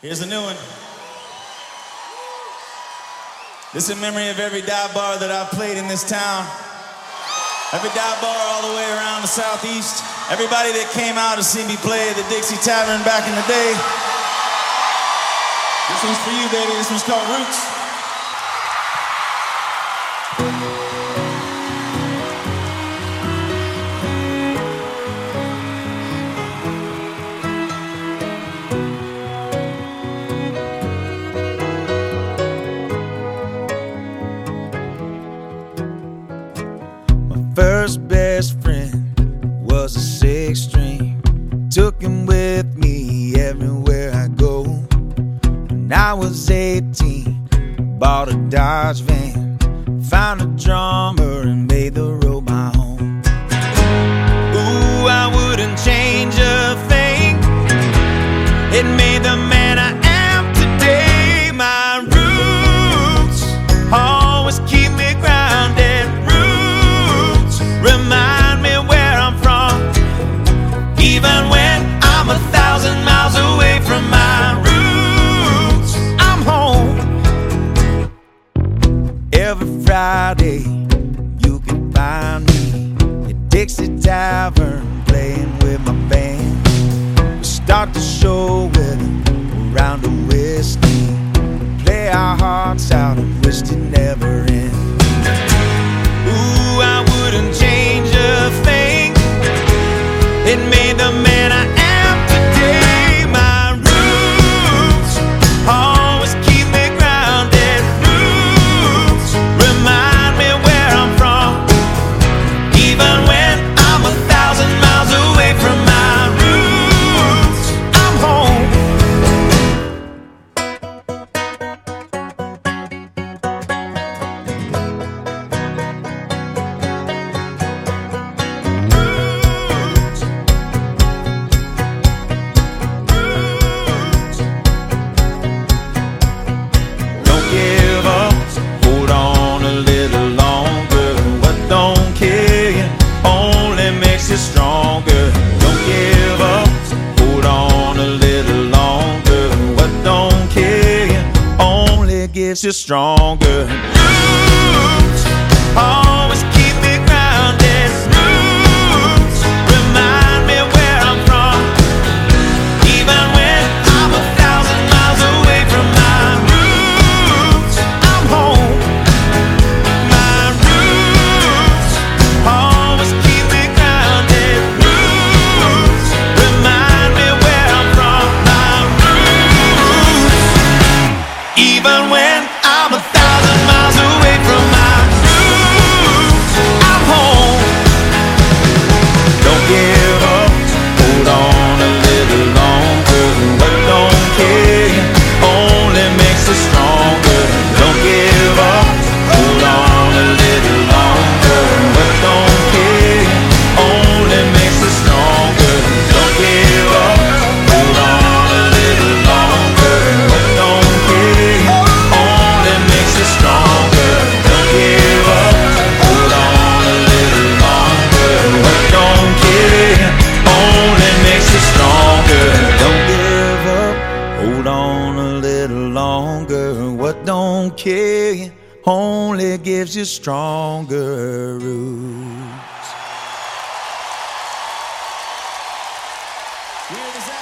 Here's a new one. This is in memory of every dive bar that I've played in this town. Every dive bar all the way around the southeast. Everybody that came out to see me play at the Dixie Tavern back in the day. This one's for you, baby. This one's called Roots. First best friend was a six string. Took him with me everywhere I go. When I was 18, bought a Dodge van, found a drummer and made the road my home. Ooh, I wouldn't change a thing. It made the man I am today. My roots always keep me grounded. Remind me where I'm from, even when I'm 1,000 miles away from my roots. I'm home. Every Friday you can find me at Dixie Tavern playing with my band. We start the show with a round of whiskey, play our hearts out and wish to never end. Ooh, I wouldn't change a thing. It made the man I am today. My roots always keep me grounded. Roots remind me where I'm from, even when I'm 1,000 miles away from my roots. I'm home. Stronger, don't give up, hold on a little longer. What don't kill you only gives you stronger. Roots always keep me grounded. Roots remind me where I'm from, even when I'm 1,000 miles away from my roots. I'm home. My roots always keep me grounded. Roots remind me where I'm from. My roots, even when I'm 1,000 miles away from my roots. I'm home. Don't give up, hold on a little longer. What don't kill you only makes you stronger. Don't give up, hold on a little longer. What don't kill you only makes you stronger. Don't give up, hold on a little longer. What don't kill you only makes you stronger. Don't give up, hold on a little longer. What don't kill you only makes you stronger. Don't give up, hold on a little longer. What don't kill you only gives you stronger roots. Hear this